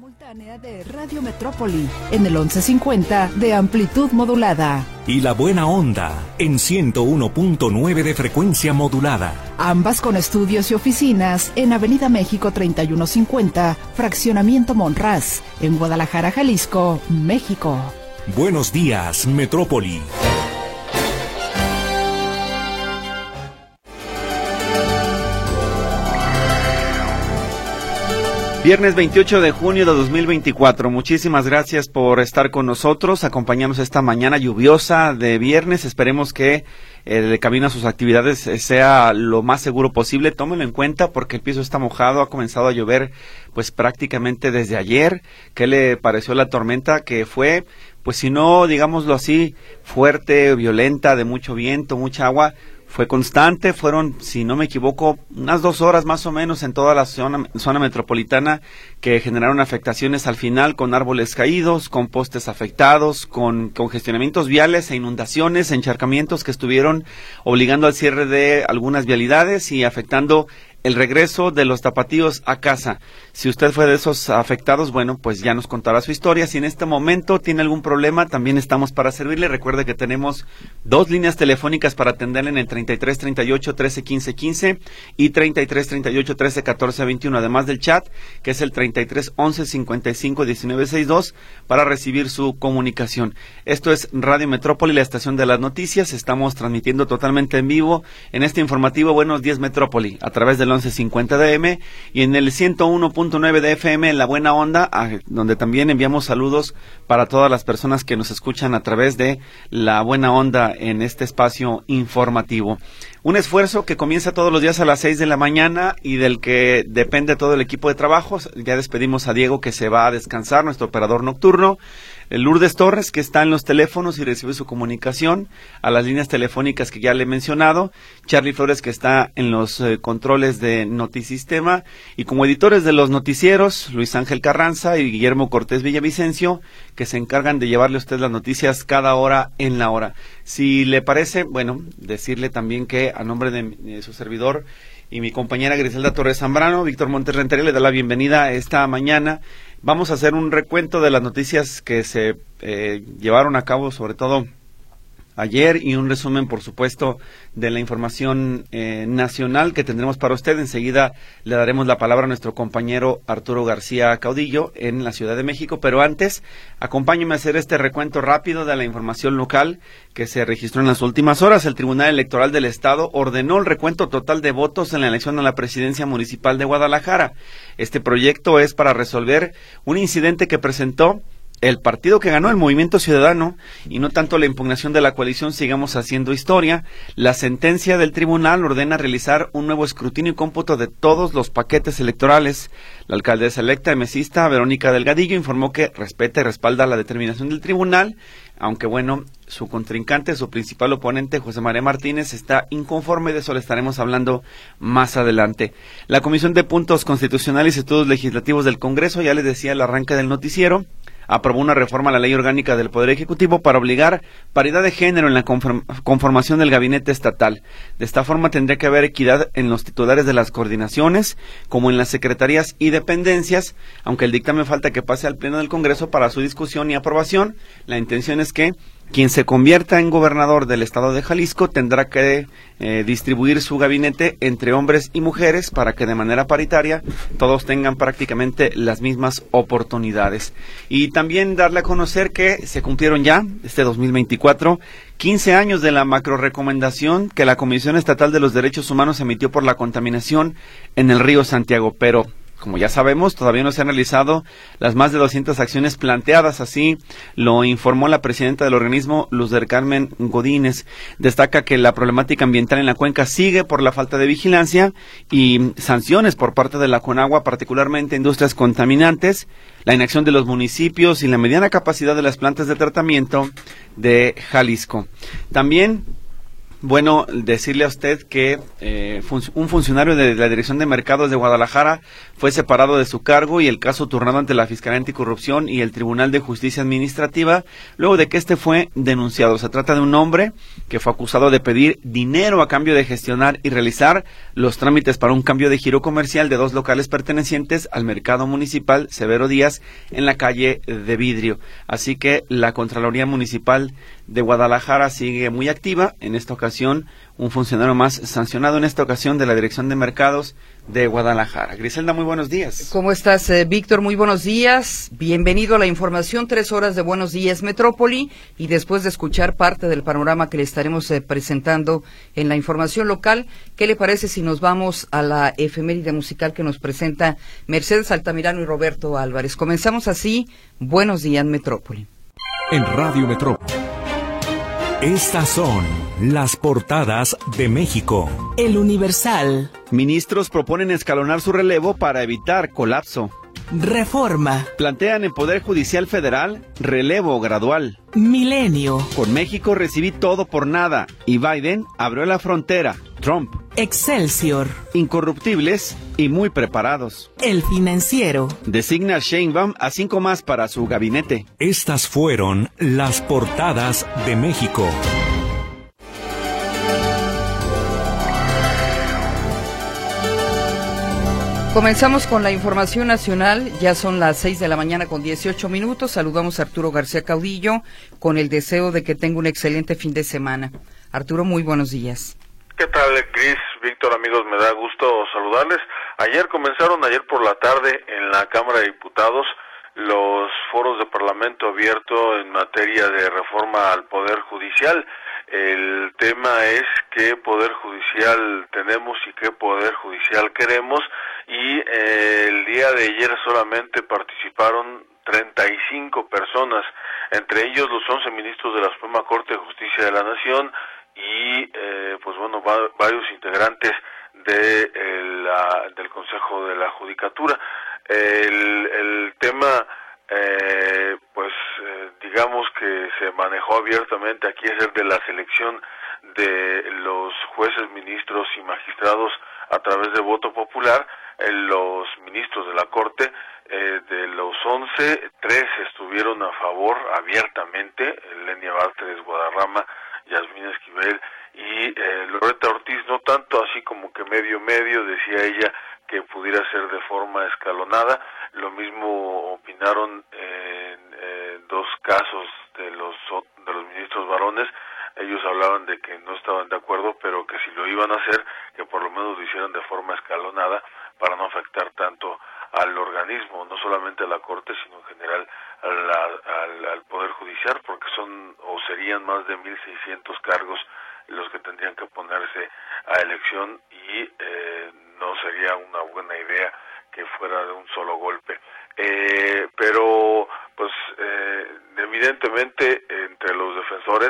Simultánea de Radio Metrópoli en el 1150 de amplitud modulada. Y La Buena Onda en 101.9 de frecuencia modulada. Ambas con estudios y oficinas en Avenida México 3150, Fraccionamiento Monraz, en Guadalajara, Jalisco, México. Buenos días, Metrópoli. Viernes 28 de junio de 2024, muchísimas gracias por estar con nosotros, acompañarnos esta mañana lluviosa de viernes. Esperemos que el camino a sus actividades sea lo más seguro posible. Tómenlo en cuenta porque el piso está mojado, ha comenzado a llover pues prácticamente desde ayer. ¿Qué le pareció la tormenta que fue? Pues si no, digámoslo así, fuerte, violenta, de mucho viento, mucha agua. Fue constante, fueron, si no me equivoco, unas 2 horas más o menos en toda la zona metropolitana que generaron afectaciones al final con árboles caídos, con postes afectados, con congestionamientos viales e inundaciones, encharcamientos que estuvieron obligando al cierre de algunas vialidades y afectando el regreso de los tapatíos a casa. Si usted fue de esos afectados, bueno, pues ya nos contará su historia. Si en este momento tiene algún problema, también estamos para servirle. Recuerde que tenemos 2 líneas telefónicas para atenderle en el 33 38 13 15 15 y 33 38 13 14 21, además del chat, que es el 33 11 55 19 62, para recibir su comunicación. Esto es Radio Metrópoli, la estación de las noticias. Estamos transmitiendo totalmente en vivo en este informativo Buenos Días Metrópoli, a través del 1150 de AM y en el 101.9 de FM en La Buena Onda, donde también enviamos saludos para todas las personas que nos escuchan a través de La Buena Onda en este espacio informativo. Un esfuerzo que comienza todos los días a las 6 de la mañana y del que depende todo el equipo de trabajo. Ya despedimos a Diego, que se va a descansar, nuestro operador nocturno. Lourdes Torres, que está en los teléfonos y recibe su comunicación a las líneas telefónicas que ya le he mencionado. Charlie Flores, que está en los controles de Notisistema. Y como editores de los noticieros, Luis Ángel Carranza y Guillermo Cortés Villavicencio, que se encargan de llevarle a usted las noticias cada hora en la hora. Si le parece, bueno, decirle también que a nombre de su servidor y mi compañera Griselda Torres Zambrano, Víctor Montes Rentería le da la bienvenida esta mañana. Vamos a hacer un recuento de las noticias que se llevaron a cabo, sobre todo ayer, y un resumen, por supuesto, de la información nacional que tendremos para usted. Enseguida le daremos la palabra a nuestro compañero Arturo García Caudillo en la Ciudad de México, pero antes, acompáñeme a hacer este recuento rápido de la información local que se registró en las últimas horas. El Tribunal Electoral del Estado ordenó el recuento total de votos en la elección a la presidencia municipal de Guadalajara. Este proyecto es para resolver un incidente que presentó el partido que ganó, el Movimiento Ciudadano, y no tanto la impugnación de la coalición Sigamos Haciendo Historia. La sentencia del tribunal ordena realizar un nuevo escrutinio y cómputo de todos los paquetes electorales. La alcaldesa electa emesista Verónica Delgadillo informó que respeta y respalda la determinación del tribunal, aunque bueno, su contrincante, su principal oponente, José María Martínez, está inconforme. De eso le estaremos hablando más adelante. La Comisión de Puntos Constitucionales y Estudios Legislativos del Congreso, ya les decía el arranque del noticiero, aprobó una reforma a la Ley Orgánica del Poder Ejecutivo para obligar paridad de género en la conformación del gabinete estatal. De esta forma tendría que haber equidad en los titulares de las coordinaciones, como en las secretarías y dependencias, aunque el dictamen falta que pase al Pleno del Congreso para su discusión y aprobación. La intención es que quien se convierta en gobernador del estado de Jalisco tendrá que distribuir su gabinete entre hombres y mujeres para que de manera paritaria todos tengan prácticamente las mismas oportunidades. Y también darle a conocer que se cumplieron ya, este 2024, 15 años de la macrorecomendación que la Comisión Estatal de los Derechos Humanos emitió por la contaminación en el río Santiago, pero como ya sabemos, todavía no se han realizado las más de 200 acciones planteadas, así lo informó la presidenta del organismo, Luz del Carmen Godínez. Destaca que la problemática ambiental en la cuenca sigue por la falta de vigilancia y sanciones por parte de la Conagua, particularmente industrias contaminantes, la inacción de los municipios y la mediana capacidad de las plantas de tratamiento de Jalisco. También Bueno, decirle a usted que un funcionario de la Dirección de Mercados de Guadalajara fue separado de su cargo y el caso turnado ante la Fiscalía Anticorrupción y el Tribunal de Justicia Administrativa, luego de que este fue denunciado. Se trata de un hombre que fue acusado de pedir dinero a cambio de gestionar y realizar los trámites para un cambio de giro comercial de 2 locales pertenecientes al Mercado Municipal Severo Díaz en la calle de Vidrio. Así que la Contraloría Municipal de Guadalajara sigue muy activa. En esta ocasión, un funcionario más sancionado, en esta ocasión de la Dirección de Mercados de Guadalajara. Griselda, muy buenos días. ¿Cómo estás, Víctor? Muy buenos días. Bienvenido a la información, 3 horas de Buenos Días Metrópoli, y después de escuchar parte del panorama que le estaremos presentando en la información local, ¿qué le parece si nos vamos a la efeméride musical que nos presenta Mercedes Altamirano y Roberto Álvarez? Comenzamos así, Buenos Días Metrópoli. En Radio Metrópoli. Estas son las portadas de México. El Universal. Ministros proponen escalonar su relevo para evitar colapso. Reforma. Plantean en Poder Judicial Federal relevo gradual. Milenio. Con México recibí todo por nada y Biden abrió la frontera. Trump. Excelsior. Incorruptibles y muy preparados. El Financiero. Designa a Sheinbaum a 5 más para su gabinete. Estas fueron las portadas de México. Comenzamos con la información nacional, ya son las 6 de la mañana con 18 minutos, saludamos a Arturo García Caudillo con el deseo de que tenga un excelente fin de semana. Arturo, muy buenos días. ¿Qué tal, Cris? Víctor, amigos, me da gusto saludarles. Ayer por la tarde en la Cámara de Diputados los foros de Parlamento abierto en materia de reforma al Poder Judicial. El tema es qué Poder Judicial tenemos y qué Poder Judicial queremos, y el día de ayer solamente participaron 35 personas, entre ellos los 11 ministros de la Suprema Corte de Justicia de la Nación y varios integrantes del Consejo de la Judicatura. El tema digamos que se manejó abiertamente aquí, es el de la selección de los jueces, ministros y magistrados a través de voto popular. Los ministros de la Corte, de los 11, 3 estuvieron a favor abiertamente: Lenia Bartres Guadarrama, Yasmín Esquivel y Loreta Ortiz, no tanto, así como que medio, decía ella que pudiera ser de forma escalonada. Lo mismo opinaron en 2 casos de los ministros varones. Ellos hablaban de que no estaban de acuerdo, pero que si lo iban a hacer, que por lo menos lo hicieran de forma escalonada para no afectar tanto al organismo, no solamente a la Corte, sino en general al Poder Judicial, porque son o serían más de 1,600 cargos los que tendrían que ponerse a elección, y no sería una buena idea que fuera de un solo golpe. Pero evidentemente entre los defensores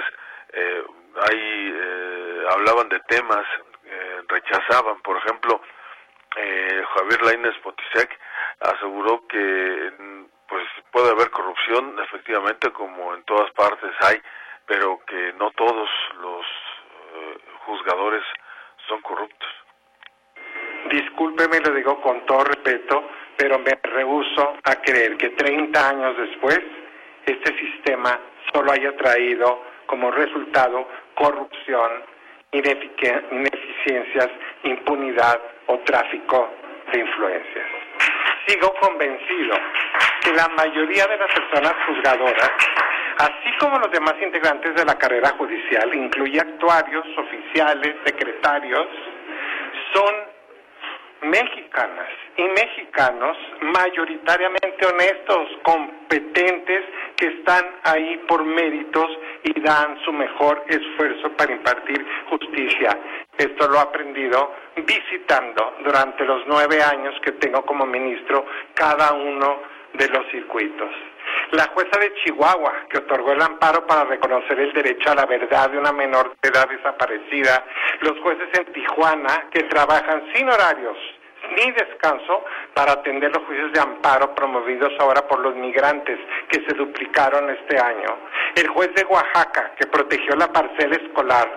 hablaban de temas, rechazaban, por ejemplo, Javier Lainez Potisek aseguró que puede haber corrupción, efectivamente, como en todas partes hay, pero que no todos los juzgadores son corruptos. Discúlpeme, lo digo con todo respeto, pero me rehúso a creer que 30 años después este sistema solo haya traído como resultado corrupción, ineficiencias, impunidad o tráfico de influencias. Sigo convencido que la mayoría de las personas juzgadoras, así como los demás integrantes de la carrera judicial, incluye actuarios, oficiales, secretarios, son mexicanas y mexicanos mayoritariamente honestos, competentes, que están ahí por méritos y dan su mejor esfuerzo para impartir justicia. Esto lo he aprendido visitando durante los 9 años que tengo como ministro cada uno de los circuitos. La jueza de Chihuahua, que otorgó el amparo para reconocer el derecho a la verdad de una menor de edad desaparecida, los jueces en Tijuana, que trabajan sin horarios ni descanso para atender los juicios de amparo promovidos ahora por los migrantes, que se duplicaron este año. El juez de Oaxaca, que protegió la parcela escolar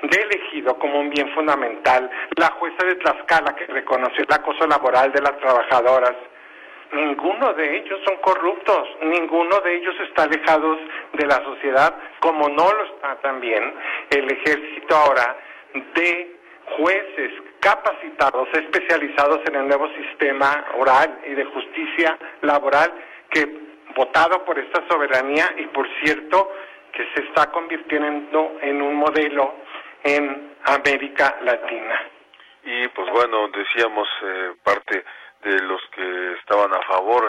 del ejido como un bien fundamental, la jueza de Tlaxcala que reconoció el acoso laboral de las trabajadoras. Ninguno de ellos son corruptos, ninguno de ellos está alejados de la sociedad, como no lo está también el ejército ahora de jueces capacitados, especializados en el nuevo sistema oral y de justicia laboral que votado por esta soberanía y por cierto que se está convirtiendo en un modelo en América Latina. Y pues bueno, decíamos parte de los que estaban a favor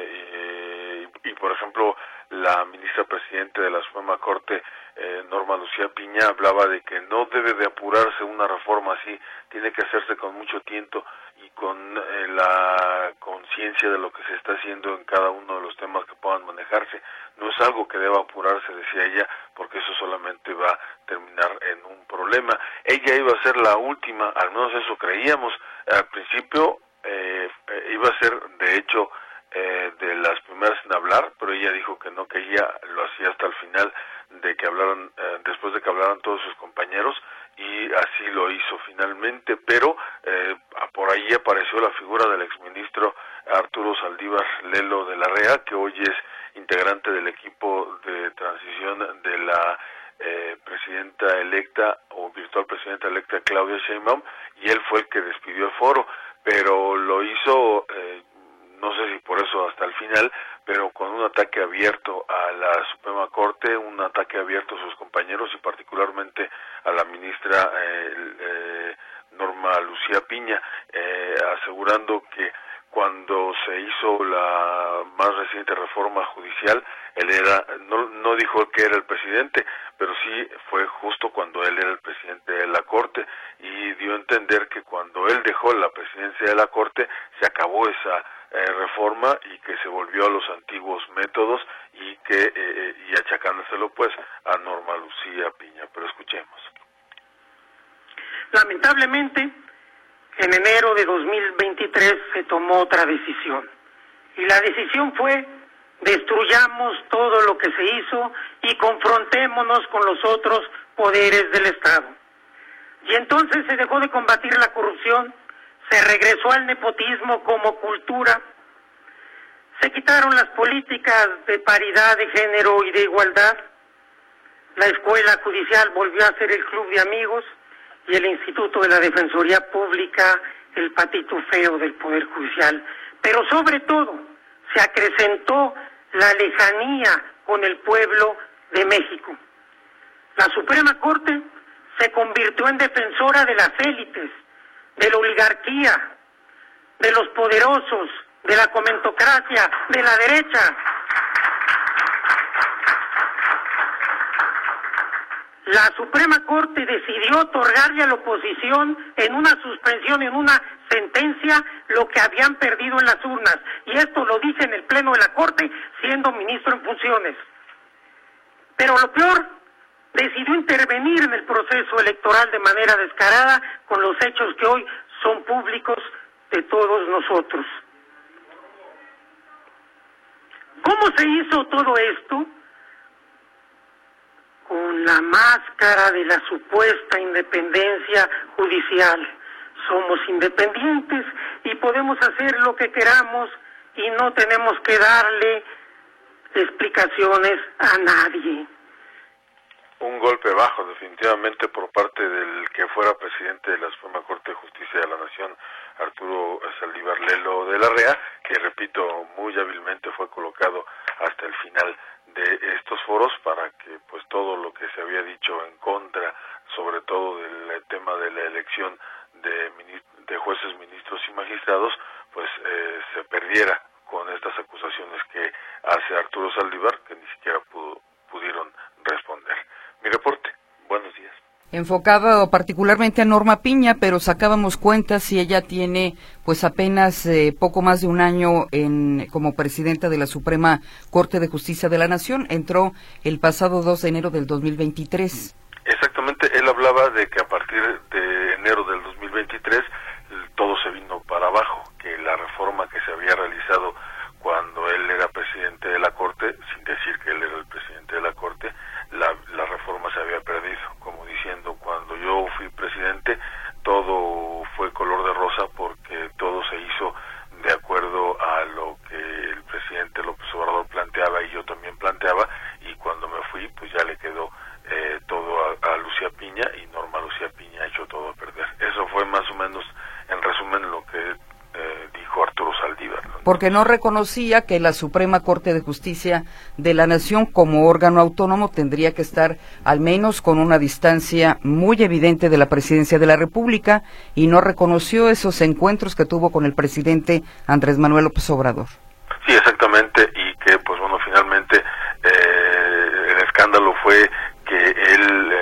y por ejemplo la ministra presidente de la Suprema Corte, Norma Lucía Piña, hablaba de que no debe de apurarse una reforma así, tiene que hacerse con mucho tiento y con la conciencia de lo que se está haciendo en cada uno de los temas que puedan manejarse. No es algo que deba apurarse, decía ella, porque eso solamente va a terminar en un problema. Ella iba a ser la última, al menos eso creíamos, al principio iba a ser, de hecho, de las primeras en hablar, pero ella dijo que no, que ella lo hacía hasta el final de que hablaran, después de que hablaran todos sus compañeros, y así lo hizo finalmente, pero por ahí apareció la figura del exministro Arturo Saldívar Lelo de la REA, que hoy es integrante del equipo de transición de la presidenta electa o virtual presidenta electa Claudia Sheinbaum, y él fue el que despidió el foro, pero lo hizo no sé si por eso hasta el final, pero con un ataque abierto a la Suprema Corte, un ataque abierto a sus compañeros y particularmente a la ministra Norma Lucía Piña, asegurando que cuando se hizo la más reciente reforma judicial, él era, no dijo que era el presidente, pero sí fue justo cuando él era el presidente de la Corte, y dio a entender que cuando él dejó la presidencia de la Corte se acabó esa reforma y que se volvió a los antiguos métodos y que y achacándoselo pues a Norma Lucía Piña. Pero escuchemos. Lamentablemente, en enero de 2023 se tomó otra decisión, y la decisión fue: destruyamos todo lo que se hizo y confrontémonos con los otros poderes del Estado. Y entonces se dejó de combatir la corrupción, se regresó al nepotismo como cultura, se quitaron las políticas de paridad de género y de igualdad, la escuela judicial volvió a ser el club de amigos y el Instituto de la Defensoría Pública el patito feo del Poder Judicial. Pero sobre todo se acrecentó la lejanía con el pueblo de México. La Suprema Corte se convirtió en defensora de las élites, de la oligarquía, de los poderosos, de la comentocracia, de la derecha. La Suprema Corte decidió otorgarle a la oposición en una suspensión, en una sentencia, lo que habían perdido en las urnas. Y esto lo dije en el Pleno de la Corte, siendo ministro en funciones. Pero lo peor, decidió intervenir en el proceso electoral de manera descarada con los hechos que hoy son públicos de todos nosotros. ¿Cómo se hizo todo esto? Con la máscara de la supuesta independencia judicial. Somos independientes y podemos hacer lo que queramos y no tenemos que darle explicaciones a nadie. Un golpe bajo definitivamente por parte del que fuera presidente de la Suprema Corte de Justicia de la Nación, Arturo Saldívar Lelo de la REA, que repito, muy hábilmente fue colocado hasta el final de estos foros para que pues todo lo que se había dicho en contra, sobre todo del tema de la elección de jueces, ministros y magistrados, pues se perdiera con estas acusaciones que hace Arturo Saldívar, que ni siquiera pudieron responder. Mi reporte, buenos días. Enfocaba particularmente a Norma Piña, pero sacábamos cuentas si ella tiene pues apenas poco más de un año como presidenta de la Suprema Corte de Justicia de la Nación. Entró el pasado 2 de enero del 2023. Exactamente, él hablaba de que a partir de enero del 2023 todo se vino para abajo, que la reforma que se había realizado cuando él era presidente de la Corte, sin decir que él era el presidente de la Corte, la reforma se había perdido, como diciendo, cuando yo porque no reconocía que la Suprema Corte de Justicia de la Nación, como órgano autónomo, tendría que estar al menos con una distancia muy evidente de la Presidencia de la República, y no reconoció esos encuentros que tuvo con el presidente Andrés Manuel López Obrador. Sí, exactamente, y que pues bueno, finalmente el escándalo fue que él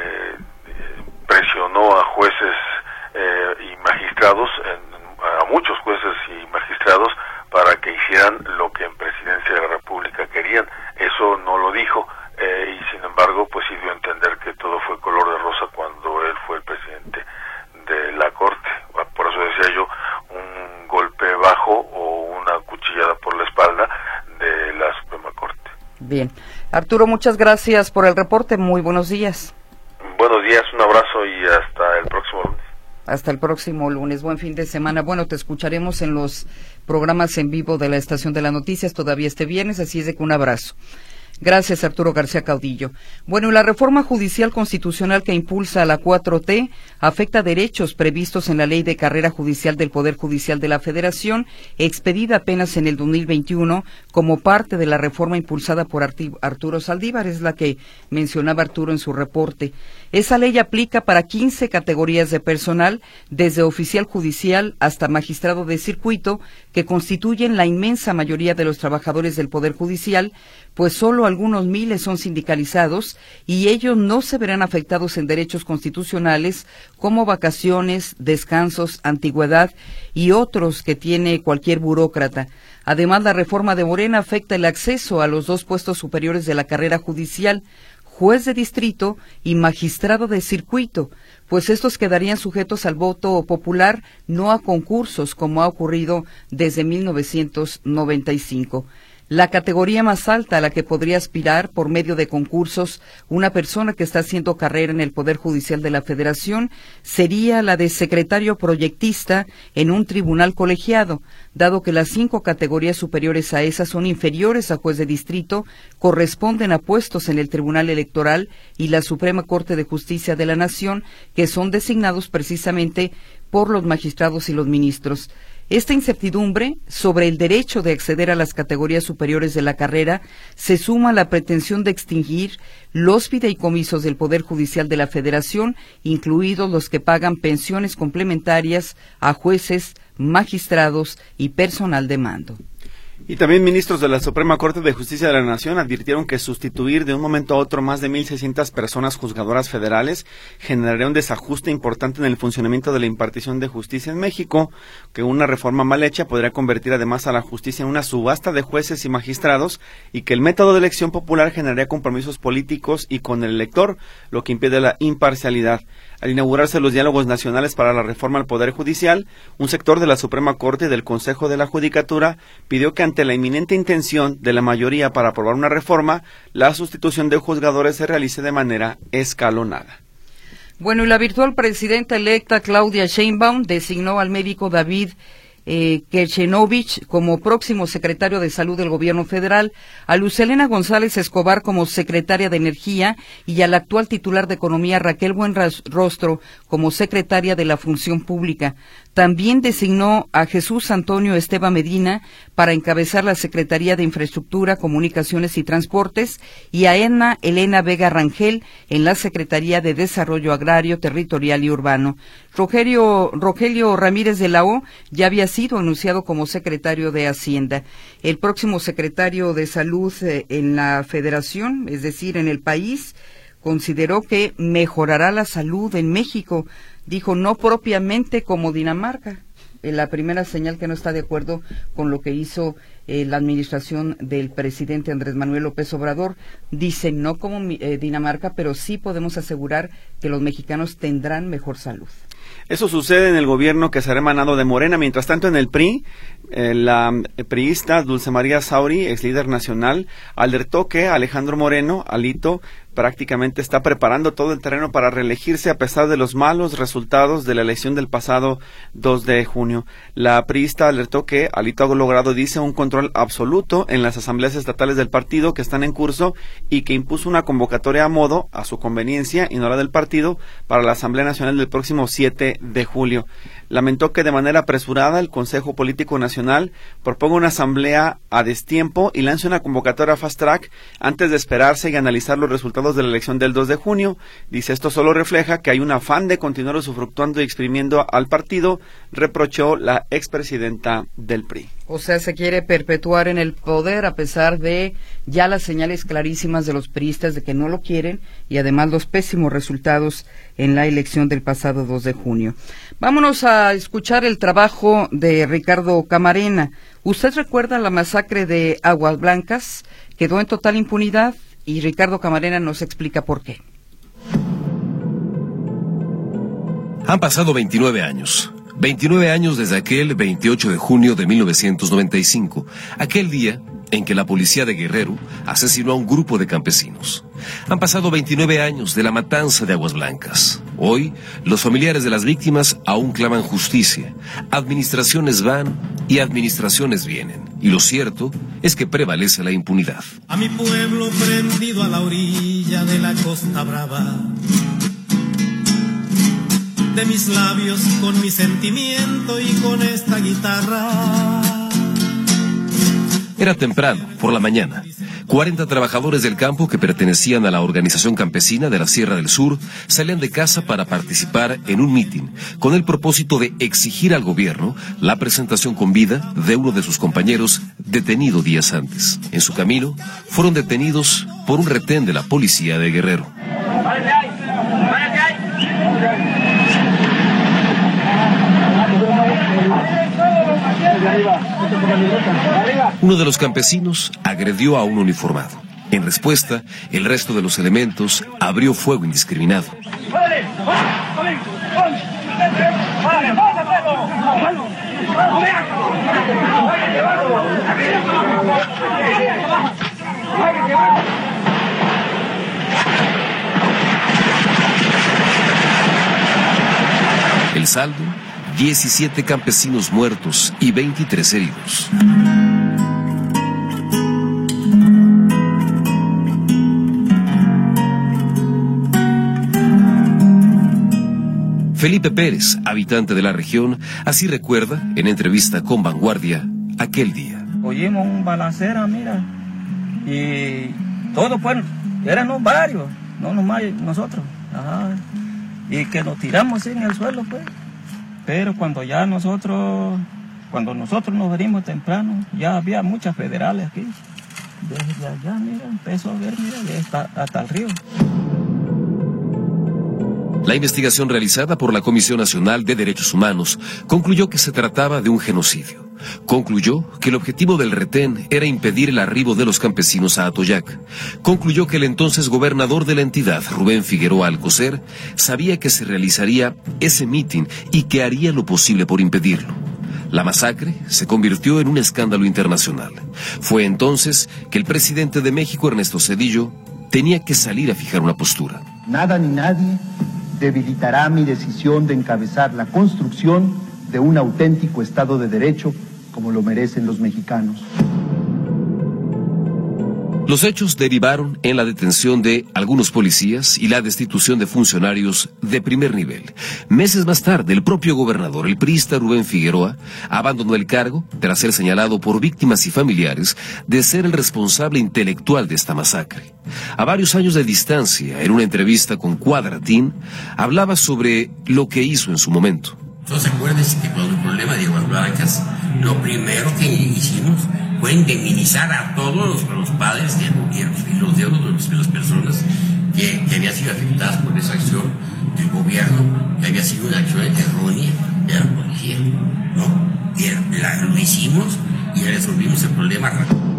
presionó a jueces y magistrados, a muchos jueces y magistrados, para que hicieran lo que en Presidencia de la República querían. Eso no lo dijo, y sin embargo pues sí dio a entender que todo fue color de rosa cuando él fue el presidente de la Corte. Por eso decía yo, un golpe bajo o una cuchillada por la espalda de la Suprema Corte. Bien. Arturo, muchas gracias por el reporte. Muy buenos días. Buenos días, un abrazo y hasta el próximo lunes. Hasta el próximo lunes. Buen fin de semana. Bueno, te escucharemos en los programas en vivo de la Estación de las Noticias todavía este viernes, así es de que un abrazo. Gracias, Arturo García Caudillo. Bueno, la reforma judicial constitucional que impulsa a la 4T afecta derechos previstos en la Ley de Carrera Judicial del Poder Judicial de la Federación, expedida apenas en el 2021 como parte de la reforma impulsada por Arturo Saldívar, es la que mencionaba Arturo en su reporte. Esa ley aplica para 15 categorías de personal, desde oficial judicial hasta magistrado de circuito, que constituyen la inmensa mayoría de los trabajadores del Poder Judicial, pues solo algunos miles son sindicalizados y ellos no se verán afectados en derechos constitucionales como vacaciones, descansos, antigüedad y otros que tiene cualquier burócrata. Además, la reforma de Morena afecta el acceso a los 2 puestos superiores de la carrera judicial, juez de distrito y magistrado de circuito, pues estos quedarían sujetos al voto popular, no a concursos, como ha ocurrido desde 1995. La categoría más alta a la que podría aspirar por medio de concursos una persona que está haciendo carrera en el Poder Judicial de la Federación sería la de secretario proyectista en un tribunal colegiado, dado que las 5 categorías superiores a esas son inferiores a juez de distrito, corresponden a puestos en el Tribunal Electoral y la Suprema Corte de Justicia de la Nación, que son designados precisamente por los magistrados y los ministros. Esta incertidumbre sobre el derecho de acceder a las categorías superiores de la carrera se suma a la pretensión de extinguir los fideicomisos del Poder Judicial de la Federación, incluidos los que pagan pensiones complementarias a jueces, magistrados y personal de mando. Y también ministros de la Suprema Corte de Justicia de la Nación advirtieron que sustituir de un momento a otro más de 1,600 personas juzgadoras federales generaría un desajuste importante en el funcionamiento de la impartición de justicia en México, que una reforma mal hecha podría convertir además a la justicia en una subasta de jueces y magistrados, y que el método de elección popular generaría compromisos políticos y con el elector, lo que impide la imparcialidad. Al inaugurarse los diálogos nacionales para la reforma al Poder Judicial, un sector de la Suprema Corte y del Consejo de la Judicatura pidió que ante la inminente intención de la mayoría para aprobar una reforma, la sustitución de juzgadores se realice de manera escalonada. Bueno, y la virtual presidenta electa Claudia Sheinbaum designó al médico David Kerchenovich como próximo secretario de Salud del Gobierno Federal, a Lucelena González Escobar como secretaria de Energía y al actual titular de Economía Raquel Buenrostro como secretaria de la Función Pública. También designó a Jesús Antonio Esteban Medina para encabezar la Secretaría de Infraestructura, Comunicaciones y Transportes y a Edna Elena Vega Rangel en la Secretaría de Desarrollo Agrario, Territorial y Urbano. Rogelio Ramírez de la O ya había sido anunciado como secretario de Hacienda. El próximo secretario de Salud en la Federación, es decir, en el país, consideró que mejorará la salud en México. Dijo, no propiamente como Dinamarca. La primera señal que no está de acuerdo con lo que hizo la administración del presidente Andrés Manuel López Obrador. Dice, no como Dinamarca, pero sí podemos asegurar que los mexicanos tendrán mejor salud. Eso sucede en el gobierno que será emanado de Morena. Mientras tanto, en el PRI, la priista Dulce María Sauri, ex líder nacional, alertó que Alejandro Moreno, Alito, prácticamente está preparando todo el terreno para reelegirse a pesar de los malos resultados de la elección del pasado 2 de junio. La priista alertó que Alito ha logrado, dice, un control absoluto en las asambleas estatales del partido que están en curso y que impuso una convocatoria a modo, a su conveniencia y no la del partido, para la Asamblea Nacional del próximo 7 27 de julio. Lamentó que de manera apresurada el Consejo Político Nacional proponga una asamblea a destiempo y lance una convocatoria fast track antes de esperarse y analizar los resultados de la elección del 2 de junio. Dice, esto solo refleja que hay un afán de continuar usufructuando y exprimiendo al partido, reprochó la expresidenta del PRI. O sea, se quiere perpetuar en el poder a pesar de ya las señales clarísimas de los priistas de que no lo quieren y además los pésimos resultados en la elección del pasado 2 de junio. Vámonos a escuchar el trabajo de Ricardo Camarena. ¿Usted recuerda la masacre de Aguas Blancas? Quedó en total impunidad y Ricardo Camarena nos explica por qué. Han pasado 29 años. 29 años desde aquel 28 de junio de 1995, aquel día en que la policía de Guerrero asesinó a un grupo de campesinos. Han pasado 29 años de la matanza de Aguas Blancas. Hoy, los familiares de las víctimas aún claman justicia. Administraciones van y administraciones vienen. Y lo cierto es que prevalece la impunidad. A mi pueblo prendido a la orilla de la Costa Brava, de mis labios con mi sentimiento y con esta guitarra. Era temprano, por la mañana. 40 trabajadores del campo que pertenecían a la organización campesina de la Sierra del Sur salían de casa para participar en un mitin con el propósito de exigir al gobierno la presentación con vida de uno de sus compañeros detenido días antes. En su camino fueron detenidos por un retén de la policía de Guerrero. Uno de los campesinos agredió a un uniformado. En respuesta, el resto de los elementos abrió fuego indiscriminado. El saldo: 17 campesinos muertos y 23 heridos. Felipe Pérez, habitante de la región, así recuerda, en entrevista con Vanguardia, aquel día. Oímos un balacera, mira, y todos eran varios, no nomás nosotros, y que nos tiramos en el suelo, pues. Pero cuando nosotros nos venimos temprano, ya había muchas federales aquí. Desde allá, mira, empezó a ver, mira, hasta el río. La investigación realizada por la Comisión Nacional de Derechos Humanos concluyó que se trataba de un genocidio. Concluyó que el objetivo del retén era impedir el arribo de los campesinos a Atoyac. Concluyó que el entonces gobernador de la entidad, Rubén Figueroa Alcocer, sabía que se realizaría ese mitin y que haría lo posible por impedirlo. La masacre se convirtió en un escándalo internacional. Fue entonces que el presidente de México, Ernesto Zedillo, tenía que salir a fijar una postura. Nada ni nadie debilitará mi decisión de encabezar la construcción de un auténtico Estado de Derecho como lo merecen los mexicanos. Los hechos derivaron en la detención de algunos policías y la destitución de funcionarios de primer nivel. Meses más tarde, el propio gobernador, el priista Rubén Figueroa, abandonó el cargo tras ser señalado por víctimas y familiares de ser el responsable intelectual de esta masacre. A varios años de distancia, en una entrevista con Cuadratín, hablaba sobre lo que hizo en su momento. Entonces, acuérdense que con el problema de Aguas Blancas, lo primero que hicimos fue indemnizar a todos los padres y los deudos de las personas que habían sido afectadas por esa acción del gobierno, que había sido una acción errónea de la policía, ¿no? Y lo hicimos y resolvimos el problema rápido.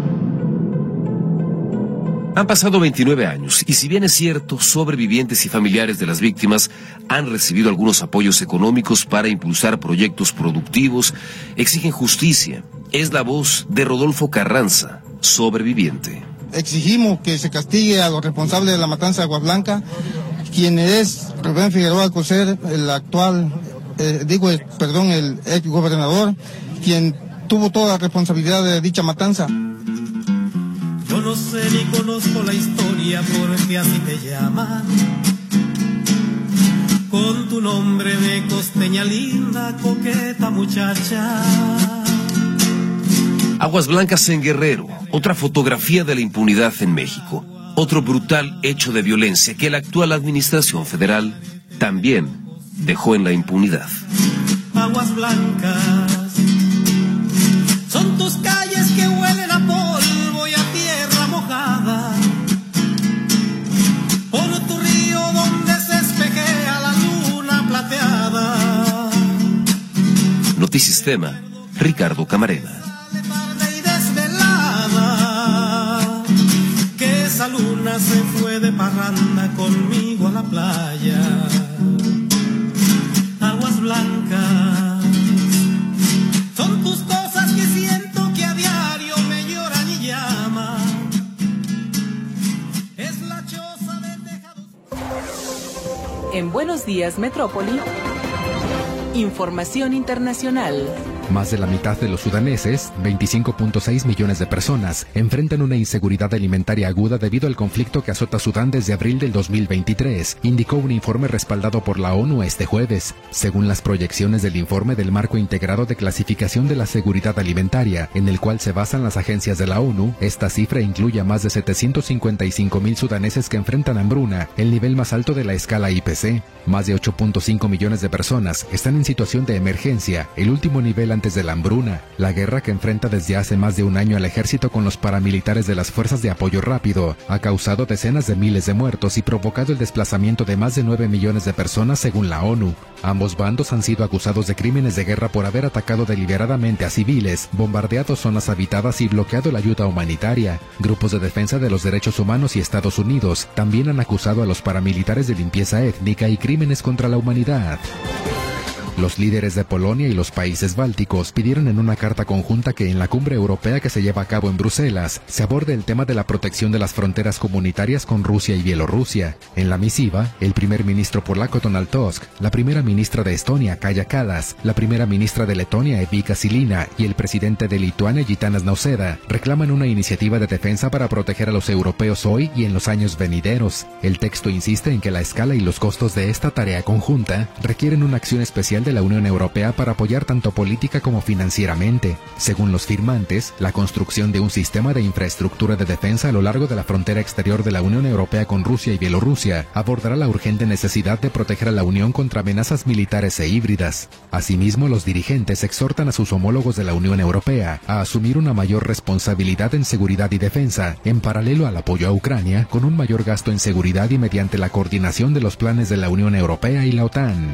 Han pasado 29 años y si bien es cierto, sobrevivientes y familiares de las víctimas han recibido algunos apoyos económicos para impulsar proyectos productivos, exigen justicia. Es la voz de Rodolfo Carranza, sobreviviente. Exigimos que se castigue a los responsables de la matanza de Aguas Blancas, quien es Rubén Figueroa Alcocer, el actual, el ex gobernador, quien tuvo toda la responsabilidad de dicha matanza. Yo no sé ni conozco la historia porque así te llaman. con tu nombre de costeña linda, coqueta muchacha. Aguas Blancas en Guerrero, otra fotografía de la impunidad en México, otro brutal hecho de violencia que la actual administración federal también dejó en la impunidad. Aguas Blancas son tus calles que huelen a polvo y a tierra mojada, por tu río donde se espejea la luna plateada. Notisistema, Ricardo Camarena. Esa luna se fue de parranda conmigo a la playa. Aguas Blancas son tus cosas que siento que a diario me lloran y llaman. Es la choza del tejado. En Buenos Días Metrópoli, información internacional. Más de la mitad de los sudaneses, 25.6 millones de personas, enfrentan una inseguridad alimentaria aguda debido al conflicto que azota Sudán desde abril del 2023, indicó un informe respaldado por la ONU este jueves. Según las proyecciones del informe del Marco Integrado de Clasificación de la Seguridad Alimentaria, en el cual se basan las agencias de la ONU, esta cifra incluye a más de 755.000 sudaneses que enfrentan hambruna, el nivel más alto de la escala IPC. Más de 8.5 millones de personas están en situación de emergencia, el último nivel antes de la hambruna. La guerra que enfrenta desde hace más de un año al ejército con los paramilitares de las Fuerzas de Apoyo Rápido ha causado decenas de miles de muertos y provocado el desplazamiento de más de 9 millones de personas según la ONU. Ambos bandos han sido acusados de crímenes de guerra por haber atacado deliberadamente a civiles, bombardeado zonas habitadas y bloqueado la ayuda humanitaria. Grupos de defensa de los derechos humanos y Estados Unidos también han acusado a los paramilitares de limpieza étnica y crímenes contra la humanidad. Los líderes de Polonia y los países bálticos pidieron en una carta conjunta que en la cumbre europea que se lleva a cabo en Bruselas se aborde el tema de la protección de las fronteras comunitarias con Rusia y Bielorrusia. En la misiva, el primer ministro polaco Donald Tusk, la primera ministra de Estonia Kaja Kallas, la primera ministra de Letonia Evika Silina y el presidente de Lituania Gitanas Nausėda reclaman una iniciativa de defensa para proteger a los europeos hoy y en los años venideros. El texto insiste en que la escala y los costos de esta tarea conjunta requieren una acción especial de la Unión Europea para apoyar tanto política como financieramente. Según los firmantes, la construcción de un sistema de infraestructura de defensa a lo largo de la frontera exterior de la Unión Europea con Rusia y Bielorrusia abordará la urgente necesidad de proteger a la Unión contra amenazas militares e híbridas. Asimismo, los dirigentes exhortan a sus homólogos de la Unión Europea a asumir una mayor responsabilidad en seguridad y defensa, en paralelo al apoyo a Ucrania, con un mayor gasto en seguridad y mediante la coordinación de los planes de la Unión Europea y la OTAN.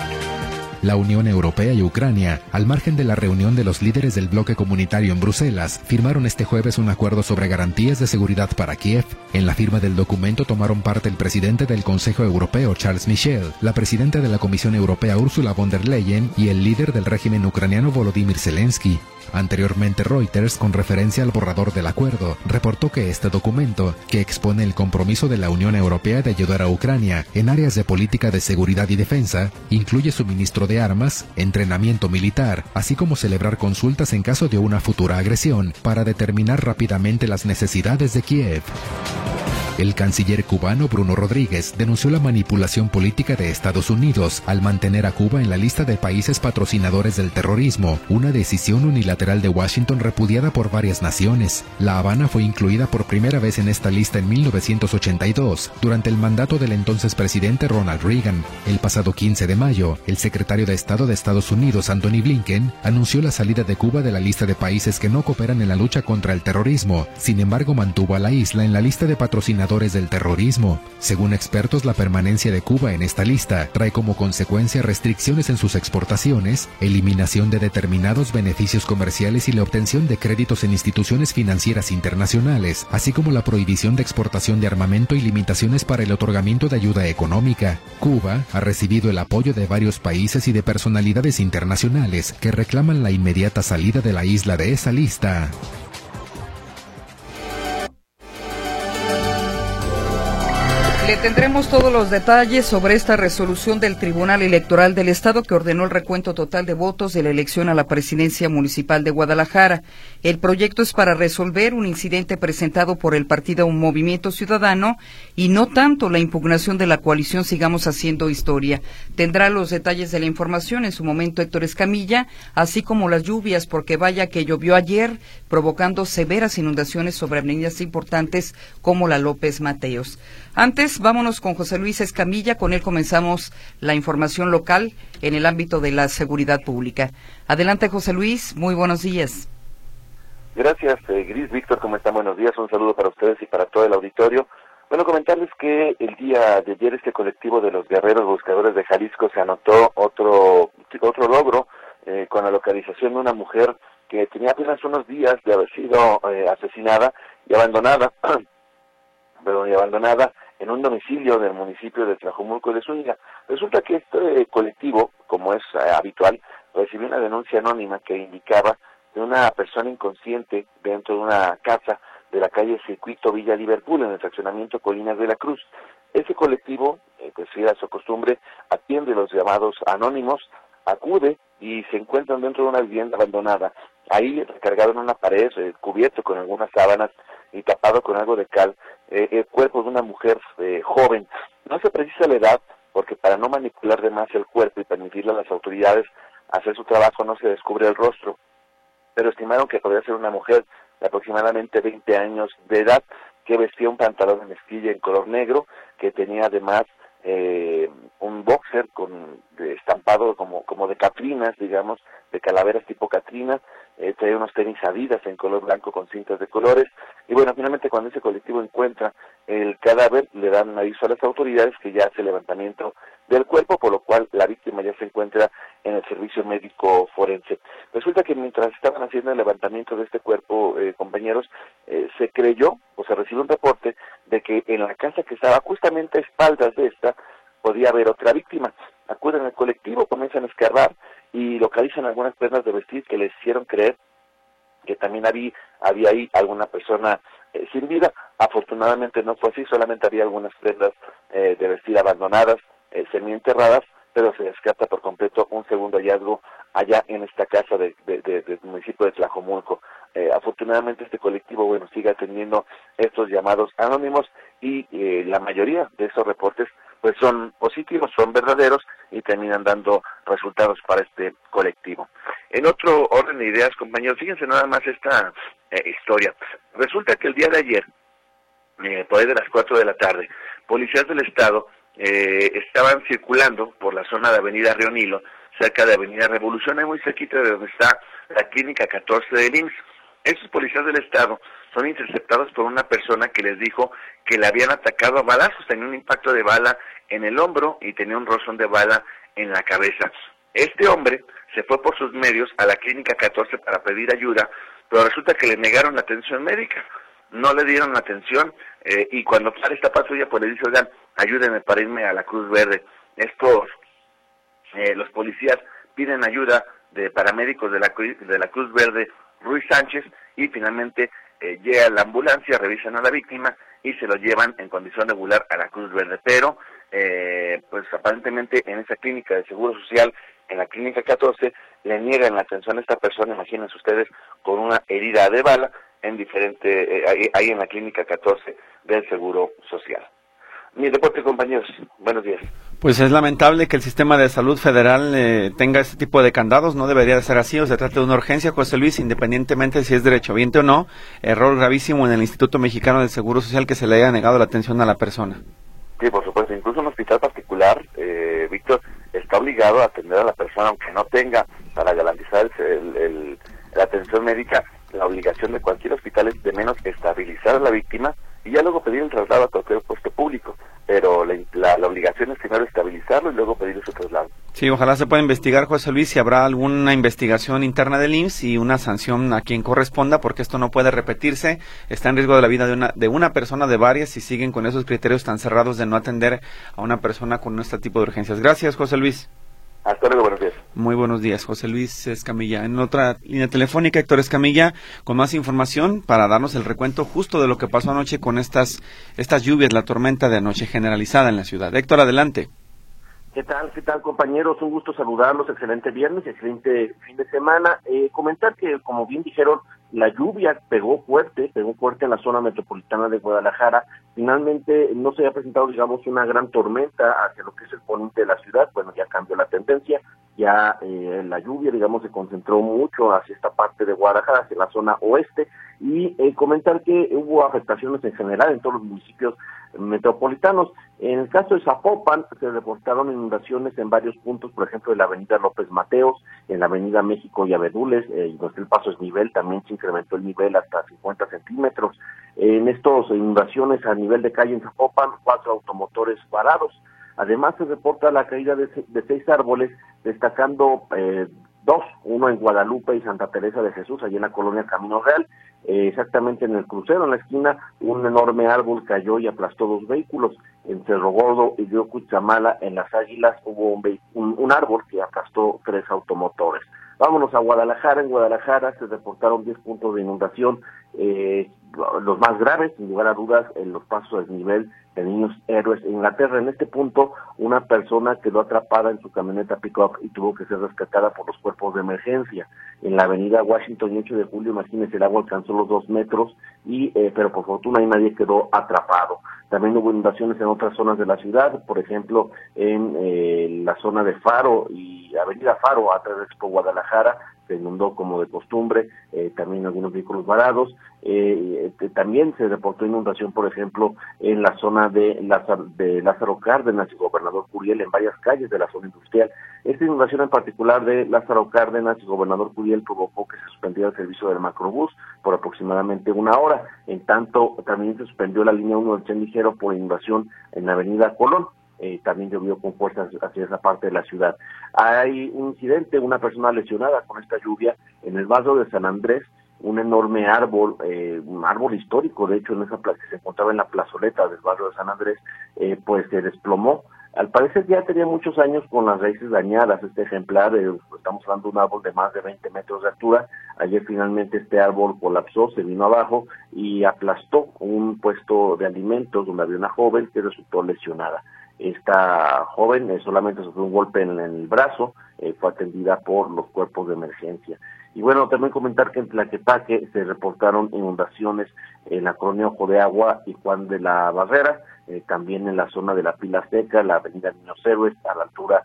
La Unión Europea y Ucrania, al margen de la reunión de los líderes del bloque comunitario en Bruselas, firmaron este jueves un acuerdo sobre garantías de seguridad para Kiev. En la firma del documento tomaron parte el presidente del Consejo Europeo Charles Michel, la presidenta de la Comisión Europea Ursula von der Leyen y el líder del régimen ucraniano Volodymyr Zelensky. Anteriormente Reuters, con referencia al borrador del acuerdo, reportó que este documento, que expone el compromiso de la Unión Europea de ayudar a Ucrania en áreas de política de seguridad y defensa, incluye suministro de armas, entrenamiento militar, así como celebrar consultas en caso de una futura agresión para determinar rápidamente las necesidades de Kiev. El canciller cubano Bruno Rodríguez denunció la manipulación política de Estados Unidos al mantener a Cuba en la lista de países patrocinadores del terrorismo, una decisión unilateral de Washington repudiada por varias naciones. La Habana fue incluida por primera vez en esta lista en 1982, durante el mandato del entonces presidente Ronald Reagan. El pasado 15 de mayo, el secretario de Estado de Estados Unidos, Antony Blinken, anunció la salida de Cuba de la lista de países que no cooperan en la lucha contra el terrorismo. Sin embargo, mantuvo a la isla en la lista de patrocinadores del terrorismo. Según expertos, la permanencia de Cuba en esta lista trae como consecuencia restricciones en sus exportaciones, eliminación de determinados beneficios comerciales y la obtención de créditos en instituciones financieras internacionales, así como la prohibición de exportación de armamento y limitaciones para el otorgamiento de ayuda económica. Cuba ha recibido el apoyo de varios países y de personalidades internacionales que reclaman la inmediata salida de la isla de esa lista. Le tendremos todos los detalles sobre esta resolución del Tribunal Electoral del Estado que ordenó el recuento total de votos de la elección a la presidencia municipal de Guadalajara. El proyecto es para resolver un incidente presentado por el partido Movimiento Ciudadano y no tanto la impugnación de la coalición Sigamos Haciendo Historia. Tendrá los detalles de la información en su momento Héctor Escamilla, así como las lluvias, porque vaya que llovió ayer, provocando severas inundaciones sobre avenidas importantes como la López Mateos. Antes, vámonos con José Luis Escamilla, con él comenzamos la información local en el ámbito de la seguridad pública. Adelante, José Luis, muy buenos días. Gracias, Gris. Víctor, ¿cómo están? Buenos días, un saludo para ustedes y para todo el auditorio. Bueno, comentarles que el día de ayer este colectivo de los guerreros buscadores de Jalisco se anotó otro logro con la localización de una mujer que tenía apenas unos días de haber sido asesinada y abandonada en un domicilio del municipio de Tlajomulco de Zúñiga. Resulta que este colectivo, como es habitual, recibió una denuncia anónima que indicaba de una persona inconsciente dentro de una casa de la calle Circuito Villa Liverpool, en el fraccionamiento Colinas de la Cruz. Ese colectivo, pues sí, a su costumbre, atiende los llamados anónimos, acude y se encuentran dentro de una vivienda abandonada. Ahí, recargado en una pared, cubierto con algunas sábanas y tapado con algo de cal, el cuerpo de una mujer joven. No se precisa la edad, porque para no manipular de más el cuerpo y permitirle a las autoridades hacer su trabajo no se descubre el rostro, pero estimaron que podría ser una mujer de aproximadamente 20 años de edad, que vestía un pantalón de mezclilla en color negro, que tenía además un boxer estampado como de catrinas, digamos, de calaveras tipo catrinas, traía unos tenis Adidas en color blanco con cintas de colores, y bueno, finalmente cuando ese colectivo encuentra el cadáver, le dan aviso a las autoridades que ya hace el levantamiento del cuerpo, por lo cual la víctima ya se encuentra en el servicio médico forense. Resulta que mientras estaban haciendo el levantamiento de este cuerpo, compañeros, se creyó, o se recibió un reporte de que en la casa que estaba justamente a espaldas de esta, podía haber otra víctima. Acuden al colectivo, comienzan a escarbar y localizan algunas prendas de vestir que les hicieron creer que también había ahí alguna persona sin vida. Afortunadamente no fue así, solamente había algunas prendas de vestir abandonadas, semienterradas, pero se descarta por completo un segundo hallazgo allá en esta casa del municipio de Tlajomulco. Afortunadamente este colectivo, bueno, sigue atendiendo estos llamados anónimos y la mayoría de esos reportes pues son positivos, son verdaderos y terminan dando resultados para este colectivo. En otro orden de ideas, compañeros, fíjense nada más esta historia. Resulta que el día de ayer, por ahí de las 4 de la tarde, policías del Estado estaban circulando por la zona de Avenida Río Nilo, cerca de Avenida Revolución, muy cerquita de donde está la Clínica 14 del IMSS. Esos policías del Estado son interceptados por una persona que les dijo que le habían atacado a balazos, tenía un impacto de bala en el hombro y tenía un rozón de bala en la cabeza. Este hombre se fue por sus medios a la Clínica 14 para pedir ayuda, pero resulta que le negaron la atención médica, no le dieron la atención y cuando para esta patrulla pues le dice, oigan, ayúdenme para irme a la Cruz Verde. Los policías piden ayuda de paramédicos de la Cruz Verde Ruiz Sánchez y finalmente llega la ambulancia, revisan a la víctima y se lo llevan en condición regular a la Cruz Verde, pero pues aparentemente en esa clínica de Seguro Social, en la Clínica 14, le niegan la atención a esta persona, imagínense ustedes, con una herida de bala ahí en la Clínica 14 del Seguro Social. Mi reporte, compañeros, buenos días. Pues es lamentable que el sistema de salud federal tenga este tipo de candados, no debería de ser así, o se trata de una urgencia, José Luis, independientemente de si es derechohabiente o no, error gravísimo en el Instituto Mexicano del Seguro Social que se le haya negado la atención a la persona. Sí, por supuesto, incluso un hospital particular, Víctor, está obligado a atender a la persona, aunque no tenga para garantizar la atención médica, la obligación de cualquier hospital es de menos estabilizar a la víctima y ya luego pedir el traslado a cualquier puesto público, pero la obligación es primero estabilizarlo y luego pedir su traslado. Sí, ojalá se pueda investigar, José Luis, si habrá alguna investigación interna del IMSS y una sanción a quien corresponda, porque esto no puede repetirse, está en riesgo de la vida de una persona, de varias, si siguen con esos criterios tan cerrados de no atender a una persona con este tipo de urgencias. Gracias, José Luis. Hasta luego, buenos días. Muy buenos días, José Luis Escamilla. En otra línea telefónica, Héctor Escamilla, con más información para darnos el recuento justo de lo que pasó anoche con estas lluvias, la tormenta de anoche generalizada en la ciudad. Héctor, adelante. ¿Qué tal, compañeros? Un gusto saludarlos, excelente viernes, excelente fin de semana. Comentar que, como bien dijeron, la lluvia pegó fuerte en la zona metropolitana de Guadalajara. Finalmente no se había presentado, digamos, una gran tormenta hacia lo que es el poniente de la ciudad. Bueno, ya cambió la tendencia, ya la lluvia, digamos, se concentró mucho hacia esta parte de Guadalajara, hacia la zona oeste, y comentar que hubo afectaciones en general en todos los municipios metropolitanos. En el caso de Zapopan se reportaron inundaciones en varios puntos, por ejemplo en la avenida López Mateos, en la avenida México y Abedules, donde el paso es nivel, también se incrementó el nivel hasta 50 centímetros. En estas inundaciones a nivel de calle en Zapopan, 4 automotores varados. Además se reporta la caída de 6 árboles, destacando 2, uno en Guadalupe y Santa Teresa de Jesús, allí en la colonia Camino Real. Exactamente en el crucero, en la esquina, un enorme árbol cayó y aplastó 2 vehículos. En Cerro Gordo y Río Cuchamala, en Las Águilas, hubo un árbol que aplastó 3 automotores. Vámonos a Guadalajara. En Guadalajara se reportaron 10 puntos de inundación, los más graves, sin lugar a dudas, en los pasos a desnivel de Niños Héroes en Inglaterra. En este punto, una persona quedó atrapada en su camioneta pick-up y tuvo que ser rescatada por los cuerpos de emergencia. En la avenida Washington y 8 de julio, imagínense, el agua alcanzó los 2 metros, pero por fortuna ahí nadie quedó atrapado. También hubo inundaciones en otras zonas de la ciudad, por ejemplo, en la zona de Faro y avenida Faro, atrás de Expo Guadalajara, se inundó como de costumbre, también algunos vehículos varados. También se reportó inundación, por ejemplo, en la zona de Lázaro Cárdenas y Gobernador Curiel, en varias calles de la zona industrial. Esta inundación en particular de Lázaro Cárdenas y Gobernador Curiel provocó que se suspendiera el servicio del macrobús por aproximadamente 1 hora. En tanto, también se suspendió la línea 1 del tren ligero por inundación en la avenida Colón. También llovió con fuerza hacia esa parte de la ciudad. Hay un incidente, una persona lesionada con esta lluvia en el barrio de San Andrés. Un enorme árbol, un árbol histórico, de hecho, en esa plaza que se encontraba en la plazoleta del barrio de San Andrés, pues se desplomó. Al parecer ya tenía muchos años con las raíces dañadas este ejemplar, estamos hablando de un árbol de más de 20 metros de altura. Ayer finalmente este árbol colapsó, se vino abajo y aplastó un puesto de alimentos donde había una joven que resultó lesionada. Esta joven solamente sufrió un golpe en el brazo, fue atendida por los cuerpos de emergencia. Y bueno, también comentar que en Tlaquepaque se reportaron inundaciones en la colonia Ojo de Agua y Juan de la Barrera, también en la zona de la Pila Seca, la avenida Niños Héroes, a la altura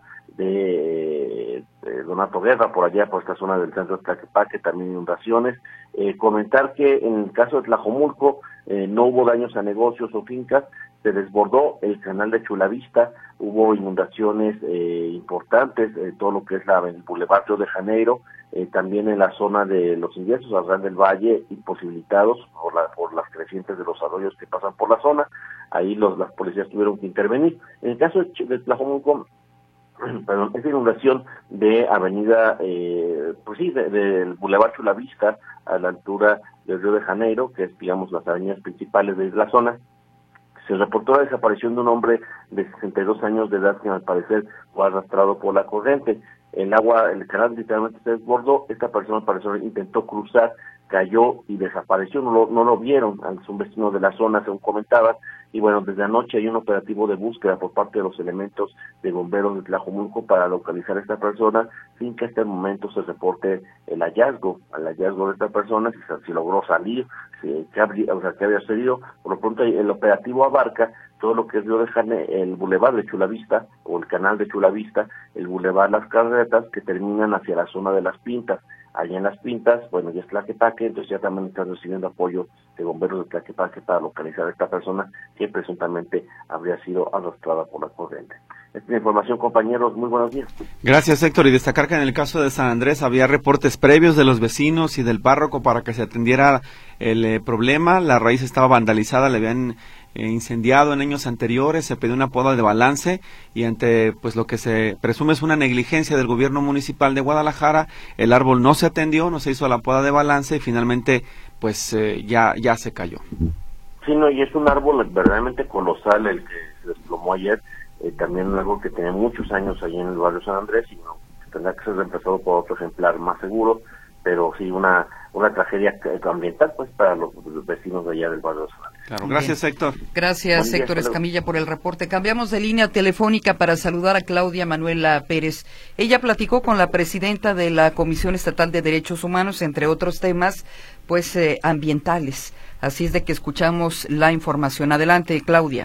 de Donato Guerra, por allá, por esta zona del centro de Tlaquepaque, también inundaciones. Comentar que en el caso de Tlajomulco no hubo daños a negocios o fincas, se desbordó el canal de Chulavista, hubo inundaciones importantes, todo lo que es el Boulevard Río de Janeiro, también en la zona de los ingresos al Real del Valle, imposibilitados por las crecientes de los arroyos que pasan por la zona. Ahí las policías tuvieron que intervenir. En el caso de Tlajomulco, esa inundación de avenida, del Boulevard Chulavista a la altura del Río de Janeiro, que es, digamos, las avenidas principales de la zona, se reportó la desaparición de un hombre de 62 años de edad que al parecer fue arrastrado por la corriente. El canal literalmente se desbordó, esta persona al parecer intentó cruzar, cayó y desapareció, no lo vieron, es un vecino de la zona, según comentaban, y bueno, desde anoche hay un operativo de búsqueda por parte de los elementos de bomberos de Tlajomulco para localizar a esta persona, sin que hasta el momento se reporte el hallazgo de esta persona, si logró salir, qué había sucedido. Por lo pronto el operativo abarca todo lo que es el Boulevard de Chulavista, o el canal de Chulavista, el Boulevard Las Carretas, que terminan hacia la zona de Las Pintas. Allá en Las Pintas, bueno, ya es Tlaquepaque, entonces ya también están recibiendo apoyo de bomberos de Tlaquepaque para localizar a esta persona que presuntamente habría sido arrastrada por la corriente. Esta es la información, compañeros, muy buenos días. Gracias, Héctor, y destacar que en el caso de San Andrés había reportes previos de los vecinos y del párroco para que se atendiera el problema. La raíz estaba vandalizada, le habían incendiado en años anteriores, se pidió una poda de balance y ante pues lo que se presume es una negligencia del gobierno municipal de Guadalajara, el árbol no se atendió, no se hizo la poda de balance y finalmente pues ya se cayó. Sí, no, y es un árbol verdaderamente colosal el que se desplomó ayer. también algo que tiene muchos años ahí en el barrio San Andrés y no, tendrá que ser reemplazado por otro ejemplar más seguro, pero sí una tragedia ambiental pues para los vecinos de allá del barrio San Andrés. Claro, gracias Héctor. Gracias Héctor Escamilla por el reporte. Cambiamos de línea telefónica para saludar a Claudia Manuela Pérez. Ella platicó con la presidenta de la Comisión Estatal de Derechos Humanos, entre otros temas, pues ambientales. Así es de que escuchamos la información. Adelante, Claudia.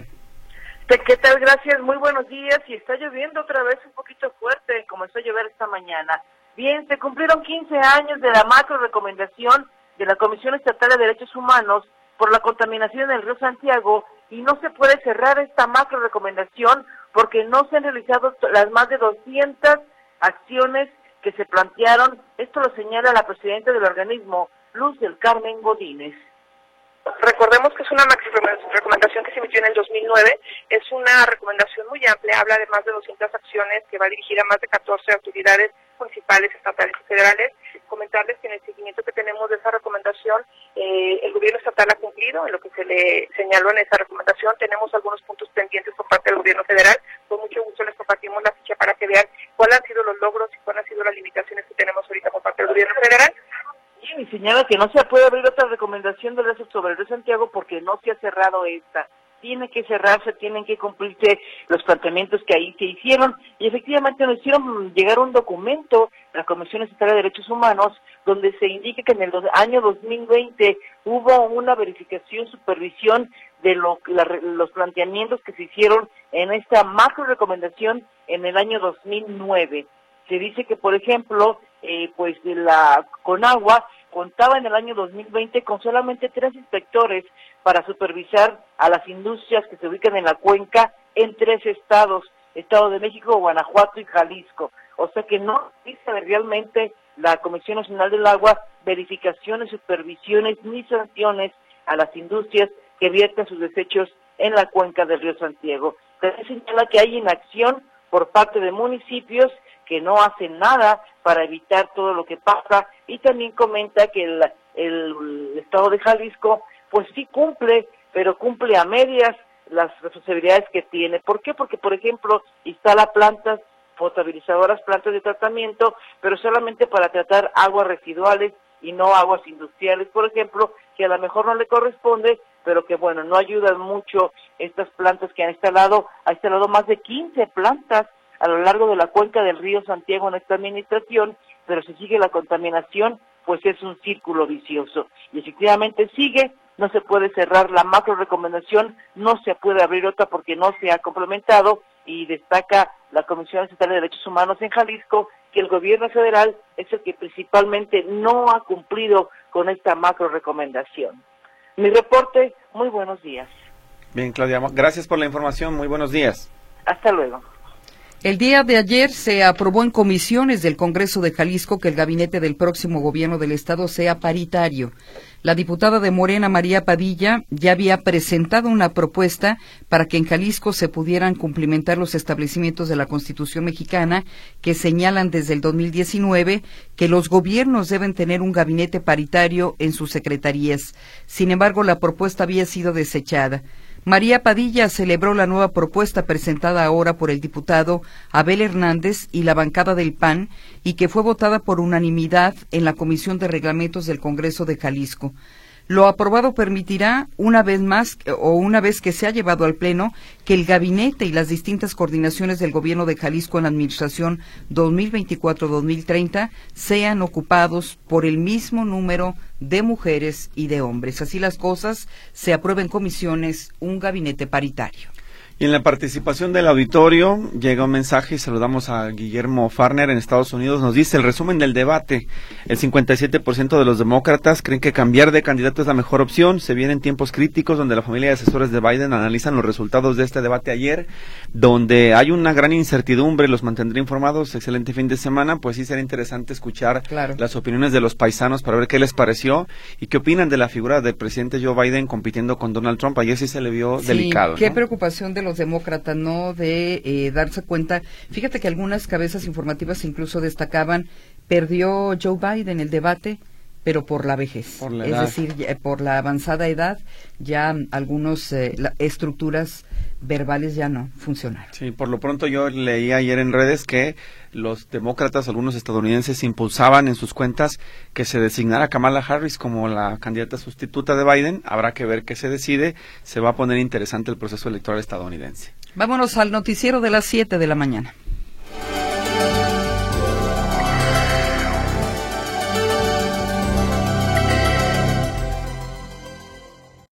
¿Qué tal? Gracias, muy buenos días. Y está lloviendo otra vez un poquito fuerte, comenzó a llover esta mañana. Bien, se cumplieron 15 años de la macro recomendación de la Comisión Estatal de Derechos Humanos por la contaminación en el río Santiago y no se puede cerrar esta macro recomendación porque no se han realizado las más de 200 acciones que se plantearon. Esto lo señala la presidenta del organismo, Luz del Carmen Godínez. Recordemos que es una recomendación que se emitió en el 2009, es una recomendación muy amplia, habla de más de 200 acciones que va dirigida a más de 14 autoridades municipales, estatales y federales. Comentarles que en el seguimiento que tenemos de esa recomendación, el gobierno estatal ha cumplido en lo que se le señaló en esa recomendación. Tenemos algunos puntos pendientes por parte del gobierno federal. Con mucho gusto les compartimos la ficha para que vean cuáles han sido los logros y cuáles han sido las limitaciones que tenemos ahorita por parte del gobierno federal. Y señala que no se puede abrir otra recomendación del resto sobre el río Santiago porque no se ha cerrado esta. Tiene que cerrarse, tienen que cumplirse los planteamientos que ahí se hicieron y efectivamente nos hicieron llegar un documento de la Comisión Estatal de Derechos Humanos donde se indica que en el año 2020 hubo una verificación, supervisión de los planteamientos que se hicieron en esta macro recomendación en el año 2009. Se dice que, por ejemplo, pues de la Conagua contaba en el año 2020 con solamente 3 inspectores para supervisar a las industrias que se ubican en la cuenca en 3 estados, Estado de México, Guanajuato y Jalisco. O sea que no existe realmente la Comisión Nacional del Agua verificaciones, supervisiones ni sanciones a las industrias que vierten sus desechos en la cuenca del río Santiago. También señala que hay inacción por parte de municipios que no hacen nada para evitar todo lo que pasa y también comenta que el estado de Jalisco pues sí cumple, pero cumple a medias las responsabilidades que tiene. ¿Por qué? Porque, por ejemplo, instala plantas potabilizadoras, plantas de tratamiento, pero solamente para tratar aguas residuales y no aguas industriales, por ejemplo, que a lo mejor no le corresponde, pero que bueno, no ayudan mucho estas plantas que ha instalado más de 15 plantas a lo largo de la cuenca del río Santiago en esta administración, pero si sigue la contaminación, pues es un círculo vicioso. Y efectivamente sigue, no se puede cerrar la macro recomendación, no se puede abrir otra porque no se ha complementado, y destaca la Comisión Estatal de Derechos Humanos en Jalisco que el gobierno federal es el que principalmente no ha cumplido con esta macro recomendación. Mi reporte, muy buenos días. Bien, Claudia, gracias por la información, muy buenos días. Hasta luego. El día de ayer se aprobó en comisiones del Congreso de Jalisco que el gabinete del próximo gobierno del estado sea paritario. La diputada de Morena, María Padilla, ya había presentado una propuesta para que en Jalisco se pudieran cumplimentar los establecimientos de la Constitución mexicana que señalan desde el 2019 que los gobiernos deben tener un gabinete paritario en sus secretarías. Sin embargo, la propuesta había sido desechada. María Padilla celebró la nueva propuesta presentada ahora por el diputado Abel Hernández y la bancada del PAN y que fue votada por unanimidad en la Comisión de Reglamentos del Congreso de Jalisco. Lo aprobado permitirá, una vez que se ha llevado al Pleno, que el gabinete y las distintas coordinaciones del gobierno de Jalisco en la administración 2024-2030 sean ocupados por el mismo número de mujeres y de hombres. Así las cosas, se aprueba en comisiones un gabinete paritario. Y en la participación del auditorio llega un mensaje y saludamos a Guillermo Farner en Estados Unidos. Nos dice el resumen del debate. El 57% de los demócratas creen que cambiar de candidato es la mejor opción. Se vienen tiempos críticos donde la familia de asesores de Biden analizan los resultados de este debate ayer, donde hay una gran incertidumbre. Los mantendré informados. Excelente fin de semana. Pues sí será interesante escuchar las opiniones de los paisanos para ver qué les pareció y qué opinan de la figura del presidente Joe Biden compitiendo con Donald Trump. Ayer sí se le vio delicado. Qué ¿no? preocupación de los demócratas, ¿no? De darse cuenta. Fíjate que algunas cabezas informativas incluso destacaban, perdió Joe Biden el debate pero por la vejez. Por la es edad. decir, por la avanzada edad, ya algunos estructuras verbales ya no funcionaron. Sí, por lo pronto yo leí ayer en redes que los demócratas, algunos estadounidenses, impulsaban en sus cuentas que se designara a Kamala Harris como la candidata sustituta de Biden. Habrá que ver qué se decide. Se va a poner interesante el proceso electoral estadounidense. Vámonos al noticiero de las 7 de la mañana.